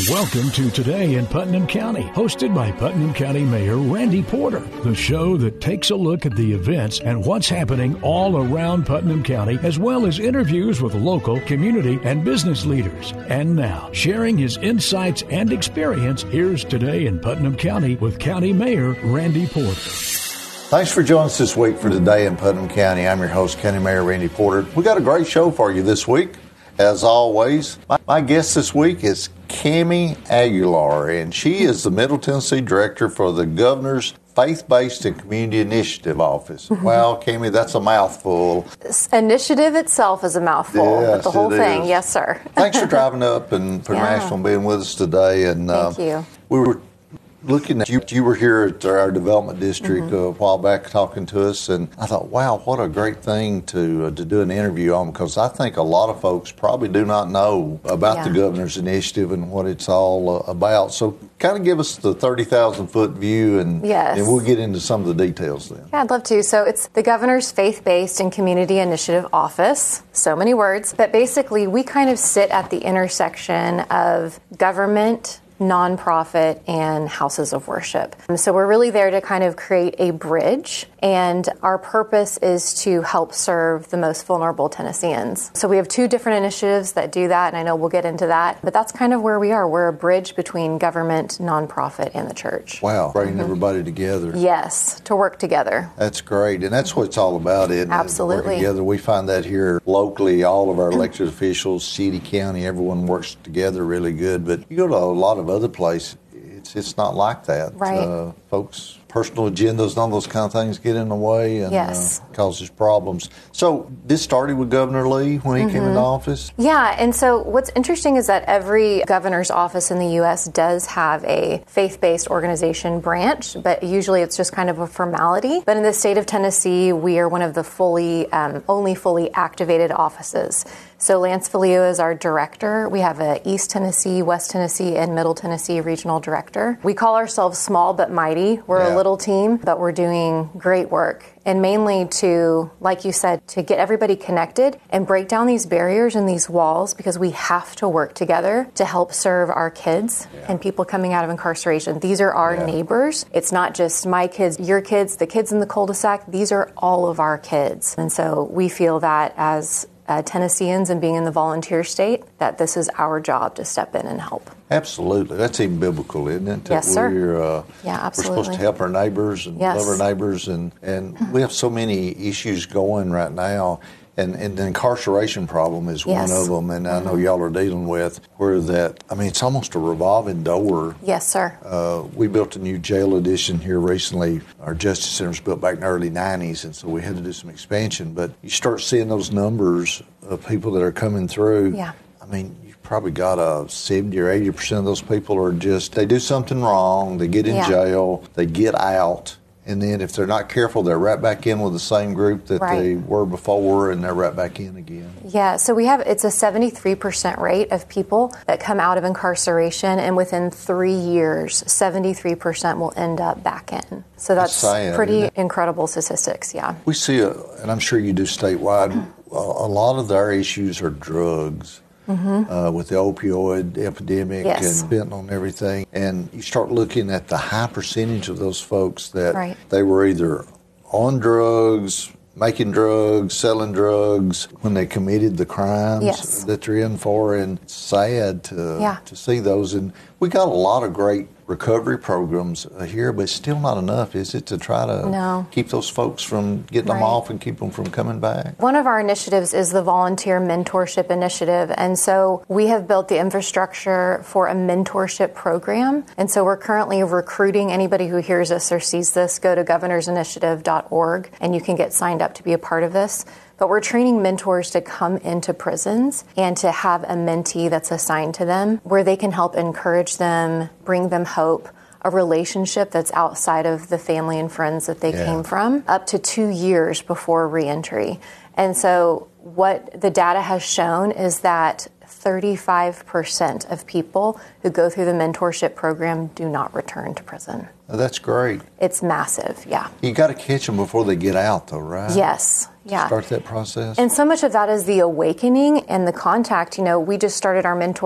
Welcome to Today in Putnam County, hosted by Putnam County Mayor Randy Porter, the show that takes a look at the events and what's happening all around Putnam County, as well as interviews with local, community, and business leaders. And now, sharing his insights and experience, here's Today in Putnam County with County Mayor Randy Porter. Thanks for joining us this week for Today in Putnam County. I'm your host, County Mayor Randy Porter. We got a great show for you this week. As always, my guest this week is Cami Aguilar, and she is the Middle Tennessee Director for the Governor's Faith-Based and Community Initiative Office. Mm-hmm. Well, Cami, that's a mouthful. Initiative itself is a mouthful, yes, but the whole thing, is. Yes, sir. Thanks for driving up and for Nashville being with us today. And thank you. We were looking at you. You were here at our development district a while back talking to us, and I thought, wow, what a great thing to do an interview on, because I think a lot of folks probably do not know about the Governor's Initiative and what it's all about. So kind of give us the 30,000-foot view, and we'll get into some of the details then. Yeah, I'd love to. So it's the Governor's Faith-Based and Community Initiative Office. So many words. But basically, we kind of sit at the intersection of government, nonprofit, and houses of worship. So we're really there to kind of create a bridge, and our purpose is to help serve the most vulnerable Tennesseans. So we have two different initiatives that do that, and I know we'll get into that, but that's kind of where we are. We're a bridge between government, nonprofit, and the church. Wow, bringing everybody together. Yes, to work together. That's great, and that's what it's all about, isn't it? Absolutely. Working together. We find that here locally, all of our elected officials, city, county, everyone works together really good, but you go to a lot of other places, it's not like that. Right. Folks' personal agendas and all those kind of things get in the way and causes problems. So this started with Governor Lee when he came into office? Yeah, and so what's interesting is that every governor's office in the U.S. does have a faith-based organization branch, but usually it's just kind of a formality. But in the state of Tennessee, we are one of the only fully activated offices. So Lance Filio is our director. We have a East Tennessee, West Tennessee, and Middle Tennessee regional director. We call ourselves small but mighty. We're a little team, but we're doing great work. And mainly to, like you said, to get everybody connected and break down these barriers and these walls, because we have to work together to help serve our kids and people coming out of incarceration. These are our neighbors. It's not just my kids, your kids, the kids in the cul-de-sac. These are all of our kids. And so we feel that as Tennesseans and being in the volunteer state, that this is our job to step in and help. Absolutely. That's even biblical, isn't it? Yes, sir. Absolutely. We're supposed to help our neighbors and love our neighbors, and we have so many issues going right now. And the incarceration problem is one of them, and I know y'all are dealing with where that, I mean, it's almost a revolving door. Yes, sir. We built a new jail addition here recently. Our Justice Center was built back in the early 90s, and so we had to do some expansion. But you start seeing those numbers of people that are coming through. Yeah. I mean, you've probably got 70 or 80% of those people are just, they do something wrong, they get in jail, they get out. And then if they're not careful, they're right back in with the same group that they were before, and they're right back in again. Yeah, so it's a 73% rate of people that come out of incarceration, and within 3 years, 73% will end up back in. So that's sad, pretty incredible statistics, We see, and I'm sure you do statewide, a lot of our issues are drugs. With the opioid epidemic and fentanyl and everything. And you start looking at the high percentage of those folks that they were either on drugs, making drugs, selling drugs when they committed the crimes that they're in for. And it's sad to see those. And we got a lot of great recovery programs here, but still not enough, is it, to try to keep those folks from getting them off and keep them from coming back? One of our initiatives is the Volunteer Mentorship Initiative, and so we have built the infrastructure for a mentorship program, and so we're currently recruiting anybody who hears this or sees this. Go to governorsinitiative.org, and you can get signed up to be a part of this. But we're training mentors to come into prisons and to have a mentee that's assigned to them where they can help encourage them, bring them hope, a relationship that's outside of the family and friends that they came from, up to 2 years before reentry. And so what the data has shown is that 35% of people who go through the mentorship program do not return to prison. Oh, that's great. It's massive, You got to catch them before they get out, though, right? Yes. start that process? And so much of that is the awakening and the contact. We just started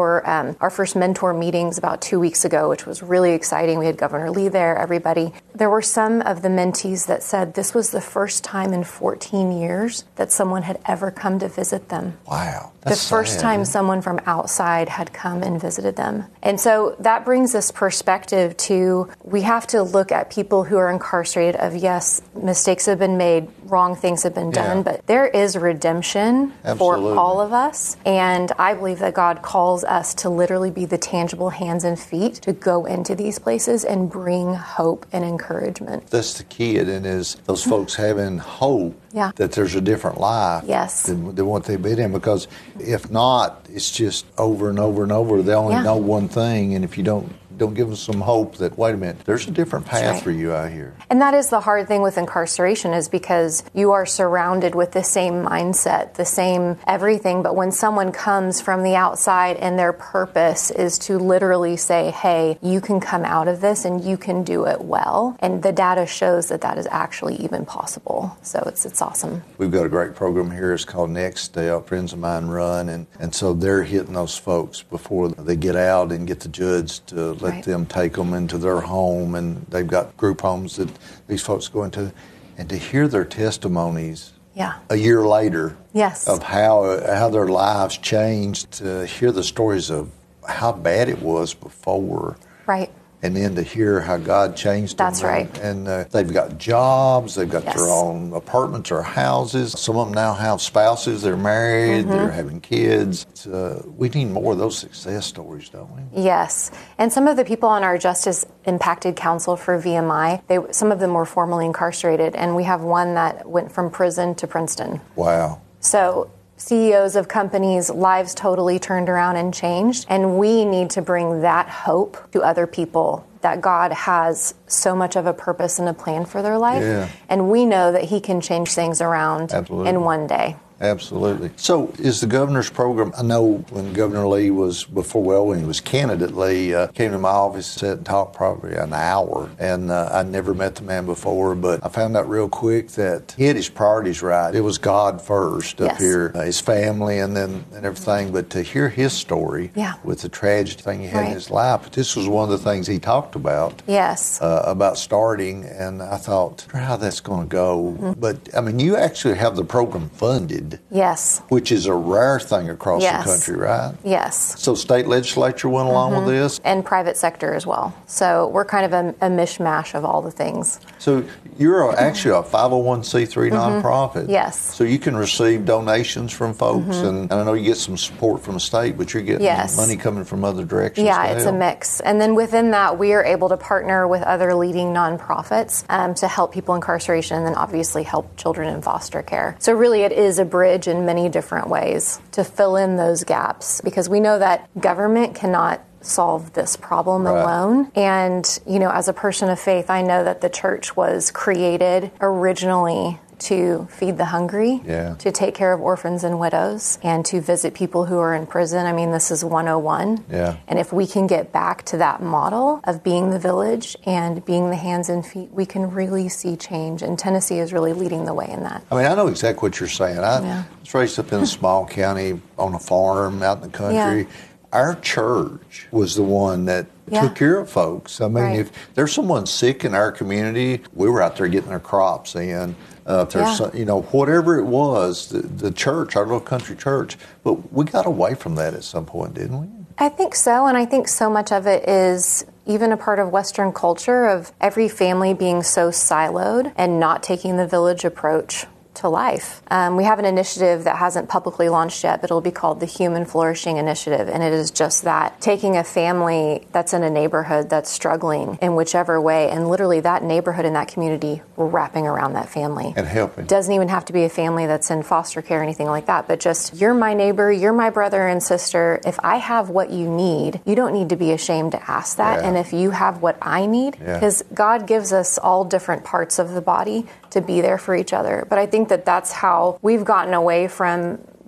our first mentor meetings about 2 weeks ago, which was really exciting. We had Governor Lee there, everybody. There were some of the mentees that said this was the first time in 14 years that someone had ever come to visit them. Wow. The first time someone from outside had come and visited them. And so that brings this perspective to, we have to look at people who are incarcerated of, yes, mistakes have been made, wrong things have been done, but there is redemption for all of us. And I believe that God calls us to literally be the tangible hands and feet to go into these places and bring hope and encouragement. That's the key, and is those folks having hope that there's a different life than what they've been in, because if not, it's just over and over and over. They only know one thing, and if you don't give them some hope that, wait a minute, there's a different path for you out here. And that is the hard thing with incarceration, is because you are surrounded with the same mindset, the same everything. But when someone comes from the outside and their purpose is to literally say, hey, you can come out of this and you can do it well. And the data shows that that is actually even possible. So it's awesome. We've got a great program here. It's called Next Step. Friends of mine run. And so they're hitting those folks before they get out and get the judge to let them take them into their home, and they've got group homes that these folks go into, and to hear their testimonies a year later of how their lives changed, to hear the stories of how bad it was before. Right. And then to hear how God changed them. That's right. And they've got jobs, they've got their own apartments or houses. Some of them now have spouses, they're married, they're having kids. We need more of those success stories, don't we? Yes. And some of the people on our Justice Impacted Council for VMI, some of them were formerly incarcerated, and we have one that went from prison to Princeton. Wow. So CEOs of companies' lives totally turned around and changed. And we need to bring that hope to other people, that God has so much of a purpose and a plan for their life. Yeah. And we know that He can change things around in one day. Absolutely. So is the governor's program, I know when Governor Lee when he was candidate Lee, came to my office, sat and talked probably an hour, and I'd never met the man before, but I found out real quick that he had his priorities right. It was God first up here, his family and everything, but to hear his story with the tragedy thing he had in his life, this was one of the things he talked about. Yes. About starting, and I thought, I wonder how that's going to go. But, I mean, you actually have the program funded. Yes. Which is a rare thing across the country, right? Yes. So state legislature went along with this? And private sector as well. So we're kind of a mishmash of all the things. So you're actually a 501c3 nonprofit. Yes. So you can receive donations from folks, and I know you get some support from the state, but you're getting money coming from other directions. Yeah, it's a mix. And then within that, we are able to partner with other leading nonprofits to help people in incarceration, and then obviously help children in foster care. So really it is a bridge in many different ways to fill in those gaps, because we know that government cannot solve this problem alone. And, as a person of faith, I know that the church was created originally to feed the hungry, to take care of orphans and widows, and to visit people who are in prison. I mean, this is 101. And if we can get back to that model of being the village and being the hands and feet, we can really see change. And Tennessee is really leading the way in that. I mean, I know exactly what you're saying. I was raised up in a small county on a farm out in the country. Our church was the one that took care of folks. I mean, if there's someone sick in our community, we were out there getting their crops in. If there's whatever it was, the church, our little country church, but we got away from that at some point, didn't we? I think so, and I think so much of it is even a part of Western culture of every family being so siloed and not taking the village approach to life. We have an initiative that hasn't publicly launched yet, but it'll be called the Human Flourishing Initiative, and it is just that, taking a family that's in a neighborhood that's struggling in whichever way, and literally that neighborhood and that community wrapping around that family. And helping. Doesn't even have to be a family that's in foster care or anything like that, but just, you're my neighbor, you're my brother and sister. If I have what you need, you don't need to be ashamed to ask that. And if you have what I need, because God gives us all different parts of the body to be there for each other. But I think that that's how we've gotten away from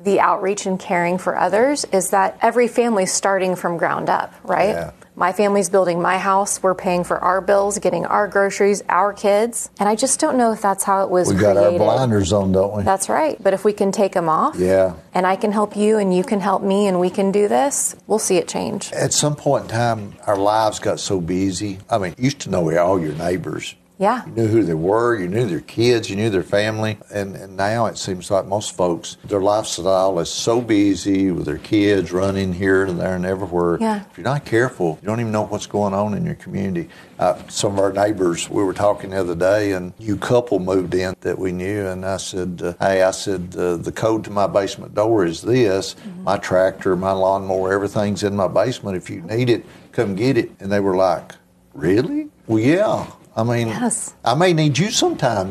the outreach and caring for others is that every family's starting from ground up, right? Yeah. My family's building my house. We're paying for our bills, getting our groceries, our kids. And I just don't know if that's how it was created. We got our blinders on, don't we? That's right. But if we can take them off, and I can help you and you can help me and we can do this, we'll see it change. At some point in time, our lives got so busy. I mean, you used to know all your neighbors. Yeah. You knew who they were, you knew their kids, you knew their family. And now it seems like most folks, their lifestyle is so busy with their kids running here and there and everywhere. Yeah. If you're not careful, you don't even know what's going on in your community. Some of our neighbors, we were talking the other day, and a new couple moved in that we knew, and I said, the code to my basement door is this. Mm-hmm. My tractor, my lawnmower, everything's in my basement. If you need it, come get it. And they were like, really? Well, yeah. I mean, yes. I may need you sometime,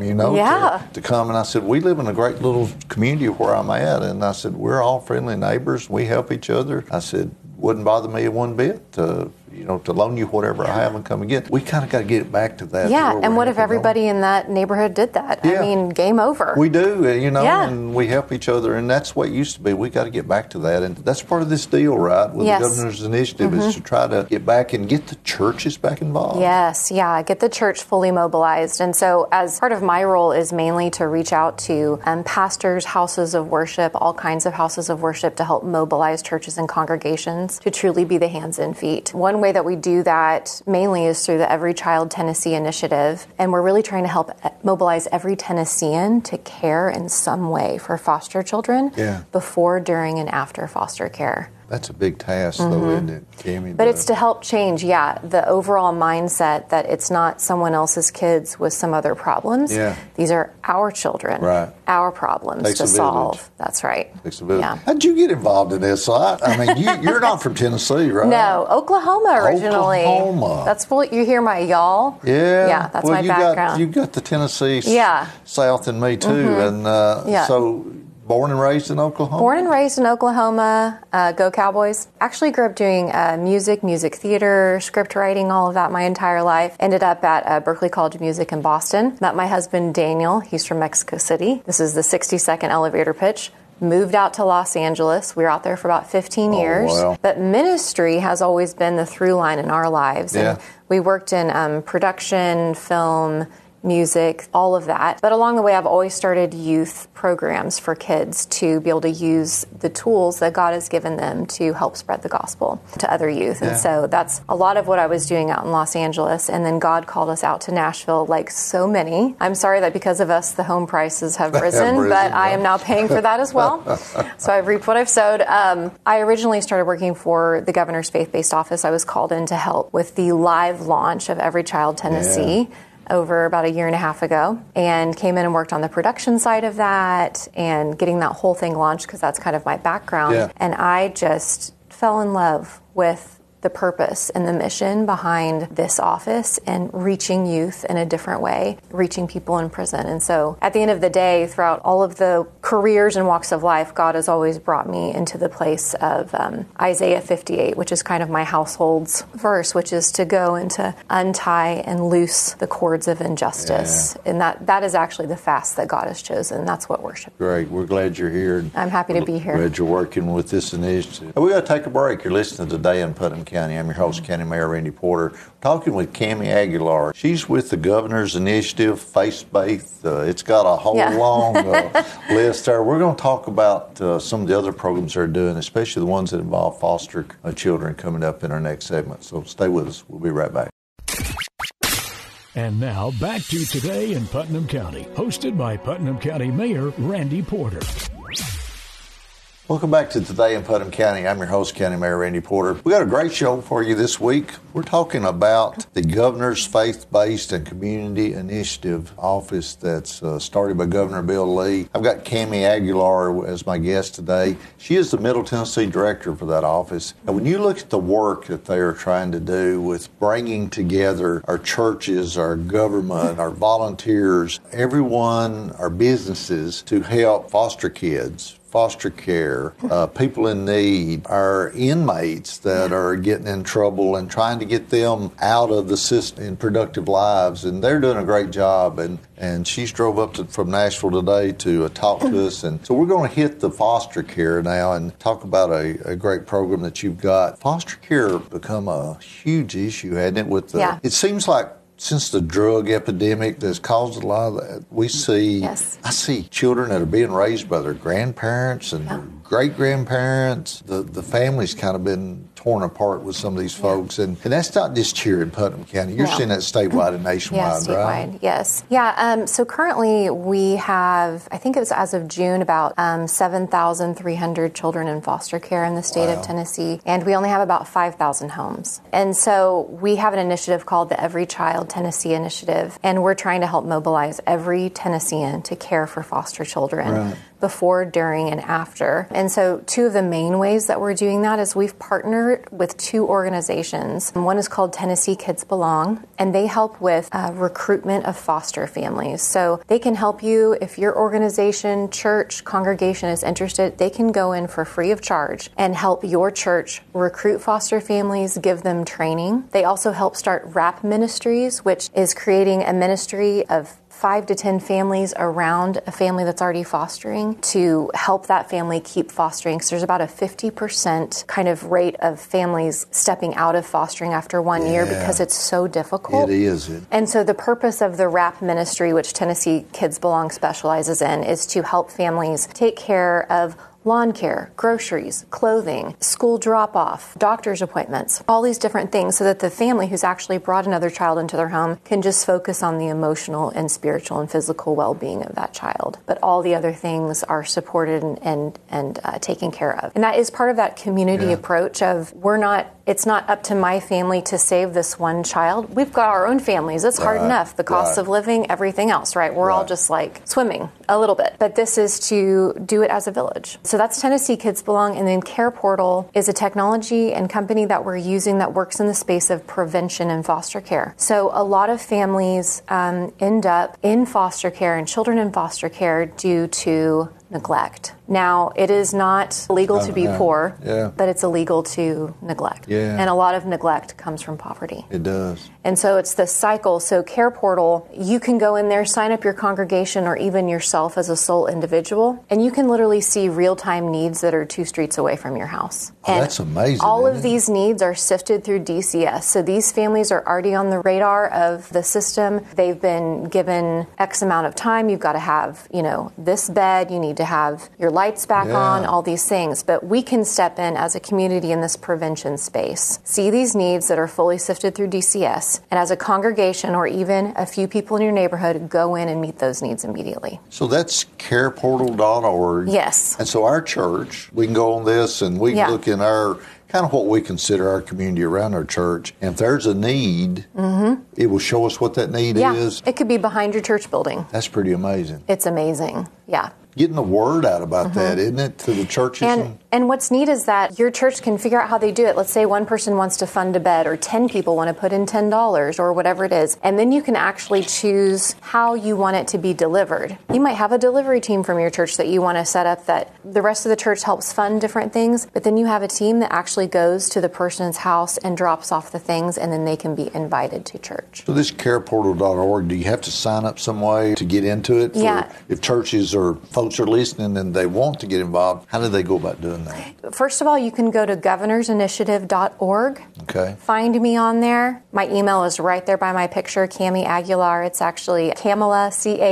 to come. And I said, we live in a great little community where I'm at. And I said, we're all friendly neighbors. We help each other. I said, wouldn't bother me one bit to loan you whatever I have and come and get. We kind of got to get it back to that. Yeah, and what if everybody in that neighborhood did that? Yeah. I mean, game over. We do, and we help each other, and that's what it used to be. We got to get back to that, and that's part of this deal, right, with the governor's initiative is to try to get back and get the churches back involved. Yes, get the church fully mobilized. And so as part of my role is mainly to reach out to pastors, houses of worship, all kinds of houses of worship to help mobilize churches and congregations to truly be the hands and feet. One way that we do that mainly is through the Every Child Tennessee initiative, and we're really trying to help mobilize every Tennessean to care in some way for foster children before, during, and after foster care. That's a big task, though, isn't it, Tammy? But it's to help change, the overall mindset that it's not someone else's kids with some other problems. Yeah. These are our children, our problems to solve. That's right. Takes a village. How'd you get involved in this? I mean, you're not from Tennessee, right? No, Oklahoma originally. Oklahoma. That's what you hear my y'all. Yeah. That's my background. You got the Tennessee South in me, too. Mm-hmm. And so... Born and raised in Oklahoma? Born and raised in Oklahoma. Go Cowboys. Actually grew up doing music theater, script writing, all of that my entire life. Ended up at Berklee College of Music in Boston. Met my husband, Daniel. He's from Mexico City. This is the 60-second elevator pitch. Moved out to Los Angeles. We were out there for about 15 years. Wow. But ministry has always been the through line in our lives. Yeah. And we worked in production, film, music, all of that. But along the way, I've always started youth programs for kids to be able to use the tools that God has given them to help spread the gospel to other youth. And so that's a lot of what I was doing out in Los Angeles. And then God called us out to Nashville, like so many. I'm sorry that because of us, the home prices have risen, but I am now paying for that as well. So I've reaped what I've sowed. I originally started working for the governor's faith-based office. I was called in to help with the live launch of Every Child Tennessee. Over about a year and a half ago, and came in and worked on the production side of that and getting that whole thing launched because that's kind of my background. Yeah. And I just fell in love with the purpose and the mission behind this office and reaching youth in a different way, reaching people in prison. And so at the end of the day, throughout all of the careers and walks of life, God has always brought me into the place of Isaiah 58, which is kind of my household's verse, which is to go and to untie and loose the cords of injustice. And that is actually the fast that God has chosen. That's what worship. Great. We're glad you're here. I'm happy to be here. Glad you're working with this initiative. We're going to take a break. You're listening to Today in Putnam County. I'm your host, County Mayor Randy Porter. We're talking with Cammie Aguilar. She's with the Governor's Initiative, Faith-Based. It's got a whole long list there. We're going to talk about some of the other programs they're doing, especially the ones that involve foster children coming up in our next segment. So stay with us. We'll be right back. And now back to Today in Putnam County, hosted by Putnam County Mayor Randy Porter. Welcome back to Today in Putnam County. I'm your host, County Mayor Randy Porter. We got a great show for you this week. We're talking about the Governor's Faith-Based and Community Initiative office that's started by Governor Bill Lee. I've got Cammie Aguilar as my guest today. She is the Middle Tennessee Director for that office. And when you look at the work that they are trying to do with bringing together our churches, our government, our volunteers, everyone, our businesses to help foster kids, foster care, people in need, our inmates that are getting in trouble and trying to get them out of the system in productive lives. And they're doing a great job. And she's drove up from Nashville today to talk to us. And so we're going to hit the foster care now and talk about a great program that you've got. Foster care become a huge issue, hasn't it? It seems like since the drug epidemic that's caused a lot of that, I see children that are being raised by their grandparents and their great-grandparents. The family's kind of been torn apart with some of these folks. And that's not just here in Putnam County. You're seeing that statewide and nationwide, right? Statewide, yes. Yeah, so currently we have, I think it was as of June, about 7,300 children in foster care in the state of Tennessee. And we only have about 5,000 homes. And so we have an initiative called the Every Child Tennessee Initiative. And we're trying to help mobilize every Tennessean to care for foster children before, during, and after. And so two of the main ways that we're doing that is we've partnered with two organizations. One is called Tennessee Kids Belong, and they help with recruitment of foster families. So they can help you if your organization, church, congregation is interested. They can go in for free of charge and help your church recruit foster families, give them training. They also help start RAP Ministries, which is creating a ministry of 5 to 10 families around a family that's already fostering to help that family keep fostering. So there's about a 50% kind of rate of families stepping out of fostering after 1 year because it's so difficult. It is. And so the purpose of the RAP ministry, which Tennessee Kids Belong specializes in, is to help families take care of lawn care, groceries, clothing, school drop-off, doctor's appointments, all these different things so that the family who's actually brought another child into their home can just focus on the emotional and spiritual and physical well-being of that child. But all the other things are supported and taken care of. And that is part of that community approach of it's not up to my family to save this one child. We've got our own families. It's hard enough. The cost of living, everything else, right? We're all just like swimming a little bit. But this is to do it as a village. So that's Tennessee Kids Belong. And then Care Portal is a technology and company that we're using that works in the space of prevention and foster care. So a lot of families end up in foster care and children in foster care due to neglect. Now, it is not illegal to be poor, but it's illegal to neglect. And a lot of neglect comes from poverty. It does. And so it's this cycle. So Care Portal, you can go in there, sign up your congregation or even yourself as a sole individual, and you can literally see real-time needs that are 2 streets away from your house. Oh, that's amazing. All of these needs are sifted through DCS. So these families are already on the radar of the system. They've been given X amount of time. You've got to have, this bed. You need to have your lights back on, all these things. But we can step in as a community in this prevention space, see these needs that are fully sifted through DCS, and as a congregation or even a few people in your neighborhood, go in and meet those needs immediately. So that's careportal.org. Yes. And so our church, we can go on this and we can look in our kind of what we consider our community around our church. And if there's a need, it will show us what that need is. It could be behind your church building. That's pretty amazing. It's amazing. Yeah. Getting the word out about that, isn't it, to the churches? And what's neat is that your church can figure out how they do it. Let's say one person wants to fund a bed, or 10 people want to put in $10 or whatever it is. And then you can actually choose how you want it to be delivered. You might have a delivery team from your church that you want to set up that the rest of the church helps fund different things. But then you have a team that actually goes to the person's house and drops off the things, and then they can be invited to church. So this careportal.org, do you have to sign up some way to get into it? If churches or folks are listening and they want to get involved, how do they go about doing that? First of all, you can go to governorsinitiative.org. Okay. Find me on there. My email is right there by my picture, Cami Aguilar. It's actually Camila,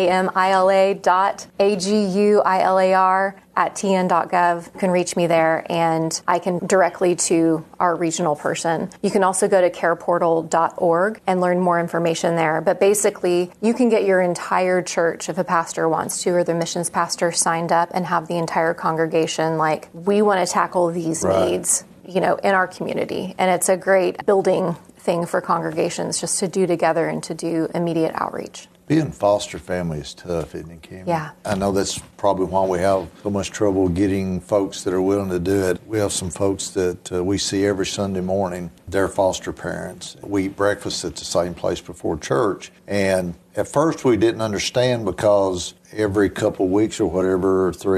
CAMILA.AGUILAR @tn.gov. You can reach me there, and I can directly to our regional person. You can also go to careportal.org and learn more information there. But basically, you can get your entire church, if a pastor wants to, or the missions pastor, signed up and have the entire congregation like, we want to tackle these needs, in our community. And it's a great building thing for congregations just to do together and to do immediate outreach. Being foster family is tough, isn't it, Kim? Yeah. I know that's probably why we have so much trouble getting folks that are willing to do it. We have some folks that we see every Sunday morning. They're foster parents. We eat breakfast at the same place before church. And at first we didn't understand because every couple of weeks or whatever, or 3,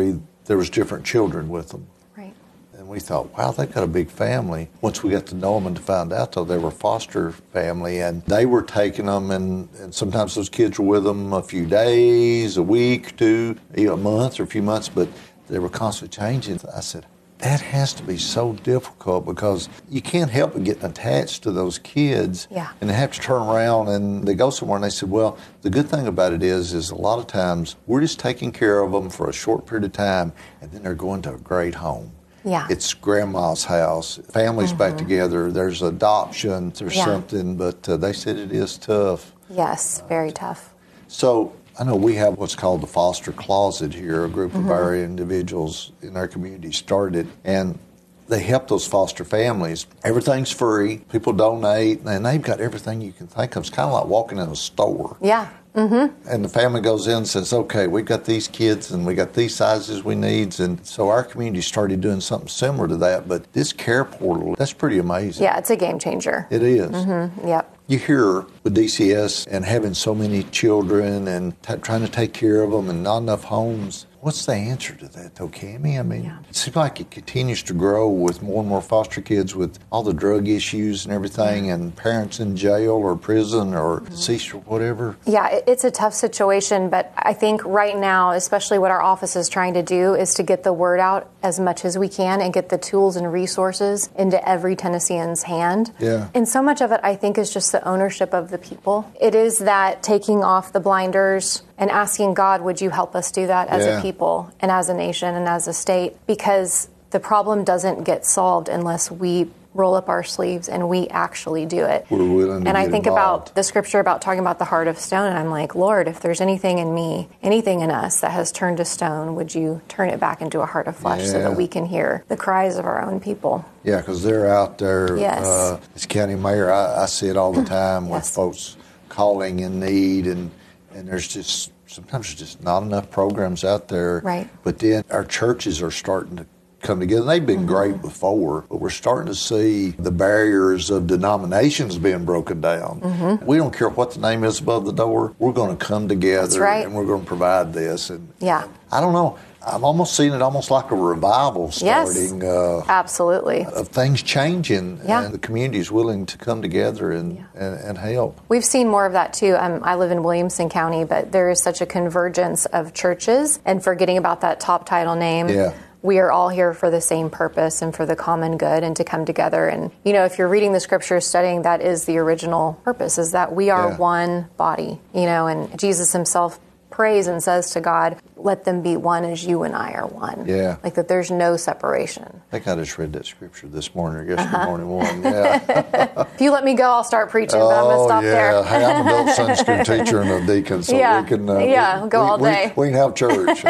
there was different children with them. Right. And we thought, wow, they got a big family. Once we got to know them and to find out, though, they were foster family, and they were taking them, and sometimes those kids were with them a few days, a week, two, a month, or a few months, but they were constantly changing. I said, that has to be so difficult because you can't help but getting attached to those kids. Yeah. And they have to turn around and they go somewhere, and they said, well, the good thing about it is a lot of times we're just taking care of them for a short period of time, and then they're going to a great home. Yeah. It's grandma's house, family's back together, there's adoption, there's something, but they said it is tough. Yes, very tough. So I know we have what's called the Foster Closet here, a group of our individuals in our community started, and they help those foster families. Everything's free. People donate, and they've got everything you can think of. It's kind of like walking in a store. Yeah. Mm-hmm. And the family goes in and says, okay, we've got these kids and we got these sizes we need. And so our community started doing something similar to that. But this care portal, that's pretty amazing. Yeah, it's a game changer. It is. Mm-hmm. Yep. You hear with DCS and having so many children and trying to take care of them and not enough homes. What's the answer to that, though, Cammie? I mean, It seems like it continues to grow with more and more foster kids with all the drug issues and everything, and parents in jail or prison or deceased or whatever. Yeah, it's a tough situation, but I think right now, especially what our office is trying to do, is to get the word out as much as we can and get the tools and resources into every Tennessean's hand. Yeah. And so much of it, I think, is just the ownership of the people. It is that taking off the blinders and asking God, would you help us do that as a people and as a nation and as a state? Because the problem doesn't get solved unless we roll up our sleeves and we actually do it. We're willing to and I get think involved. about the scripture about talking about the heart of stone, and I'm like, Lord, if there's anything in me, anything in us that has turned to stone, would you turn it back into a heart of flesh so that we can hear the cries of our own people? Yeah, because they're out there. Yes. As county mayor, I see it all the time with folks calling in need, and there's just sometimes there's just not enough programs out there. Right. But then our churches are starting to come together. They've been great before, but we're starting to see the barriers of denominations being broken down. We don't care what the name is above the door. We're going to come together and we're going to provide this. And I don't know. I'm almost seeing it almost like a revival starting. Absolutely. Of things changing, and the community is willing to come together and help. We've seen more of that too. I live in Williamson County, but there is such a convergence of churches, and forgetting about that top title name. Yeah. We are all here for the same purpose and for the common good and to come together. And, you know, if you're reading the scriptures, studying, that is the original purpose, is that we are one body, you know, and Jesus himself prays and says to God, let them be one as you and I are one. Yeah. Like that there's no separation. I think I just read that scripture this morning or yesterday morning one. Yeah. If you let me go, I'll start preaching, but I'm going to stop there. Hey, I'm an adult Sunday school teacher and a deacon, so we can go all day. We can have church.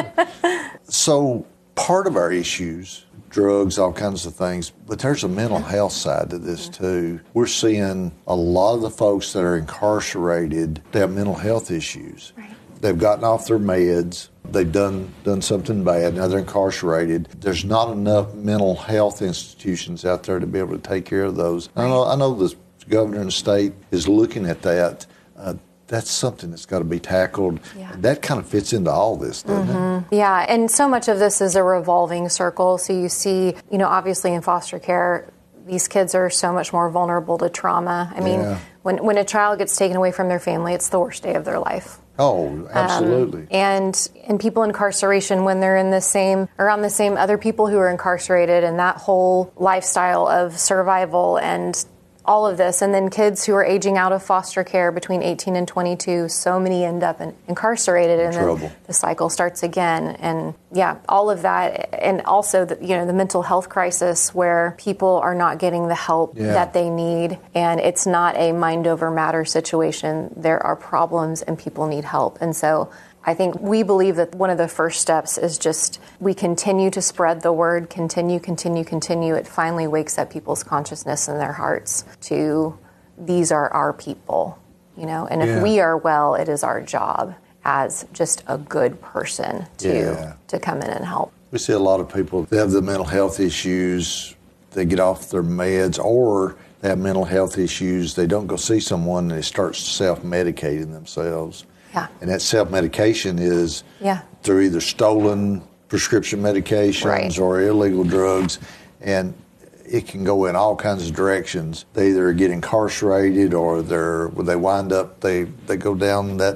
So part of our issues, drugs, all kinds of things, but there's a mental health side to this too. We're seeing a lot of the folks that are incarcerated, they have mental health issues. Right. They've gotten off their meds. They've done something bad. Now they're incarcerated. There's not enough mental health institutions out there to be able to take care of those. Right. I know the governor and the state is looking at that. That's something that's got to be tackled. Yeah. And that kind of fits into all this, doesn't it? Yeah, and so much of this is a revolving circle. So you see, you know, obviously in foster care, these kids are so much more vulnerable to trauma. I mean, when a child gets taken away from their family, it's the worst day of their life. Oh, absolutely. And people in incarceration, when they're around the same other people who are incarcerated, and that whole lifestyle of survival and all of this, and then kids who are aging out of foster care between 18 and 22, so many end up incarcerated, and then the cycle starts again. And all of that, and also the mental health crisis where people are not getting the help that they need, and it's not a mind over matter situation. There are problems and people need help. And so I think we believe that one of the first steps is just we continue to spread the word, continue. It finally wakes up people's consciousness and their hearts to these are our people, you know, and if we are well, it is our job as just a good person to come in and help. We see a lot of people, they have the mental health issues, they get off their meds, or they have mental health issues, they don't go see someone, and they start self-medicating themselves. Yeah. And that self-medication is through either stolen prescription medications right. or illegal drugs, and it can go in all kinds of directions. They either get incarcerated or they wind up, they go down that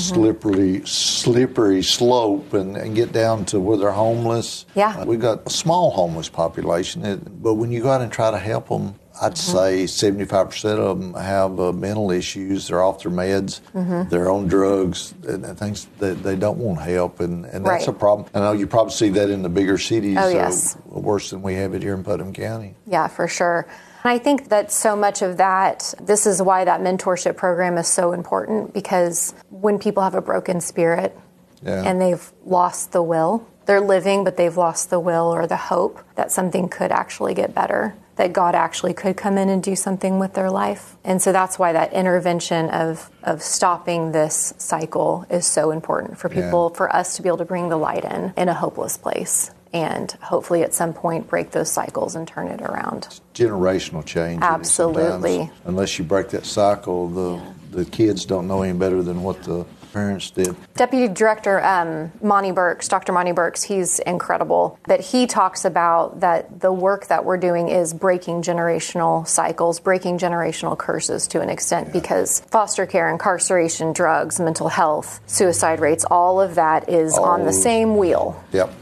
slippery slope and get down to where they're homeless. Yeah. We've got a small homeless population, but when you go out and try to help them, I'd say 75% of them have mental issues. They're off their meds, they're on drugs, and things that they don't want help, and that's right. a problem. I know you probably see that in the bigger cities, oh, yes. Worse than we have it here in Putnam County. Yeah, for sure. And I think that so much of that, this is why that mentorship program is so important, because when people have a broken spirit and they've lost the will, they're living, but they've lost the will or the hope that something could actually get better, that God actually could come in and do something with their life. And so that's why that intervention of stopping this cycle is so important for people, for us to be able to bring the light in a hopeless place, and hopefully at some point break those cycles and turn it around. It's generational change. Absolutely. Unless you break that cycle, the kids don't know any better than what the parents did. Deputy Director Monty Burks, Dr. Monty Burks, he's incredible. That he talks about that the work that we're doing is breaking generational cycles, breaking generational curses to an extent, because foster care, incarceration, drugs, mental health, suicide rates, all of that is on the same wheel. Yep.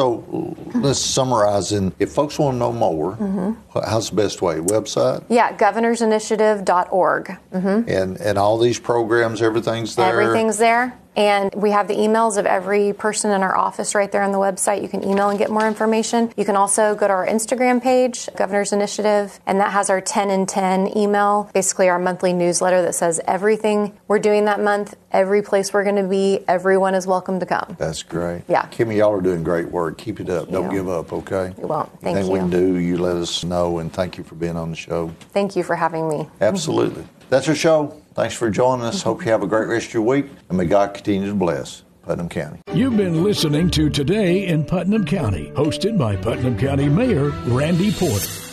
So let's summarize. And if folks want to know more, how's the best way? Website? Yeah, governorsinitiative.org. And all these programs, everything's there? Everything's there. And we have the emails of every person in our office right there on the website. You can email and get more information. You can also go to our Instagram page, Governor's Initiative, and that has our 10 in 10 email, basically our monthly newsletter that says everything we're doing that month, every place we're going to be, everyone is welcome to come. That's great. Yeah. Kimmy, y'all are doing great work. Keep it up. Don't give up, okay? We won't. Thank you. Anything we can do, you let us know, and thank you for being on the show. Thank you for having me. Absolutely. That's our show. Thanks for joining us. Hope you have a great rest of your week, and may God continue to bless Putnam County. You've been listening to Today in Putnam County, hosted by Putnam County Mayor Randy Porter.